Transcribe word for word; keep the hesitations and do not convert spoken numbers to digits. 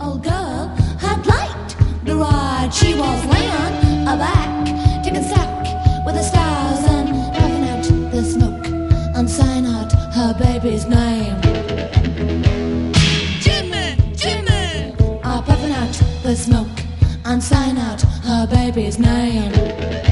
old girl had liked the ride. She was laying aback, taking sack with the stars and puffing out the smoke and sign out her baby's name. Jimmy, Jimmy, uh, puffing out the smoke and sign out her baby's name.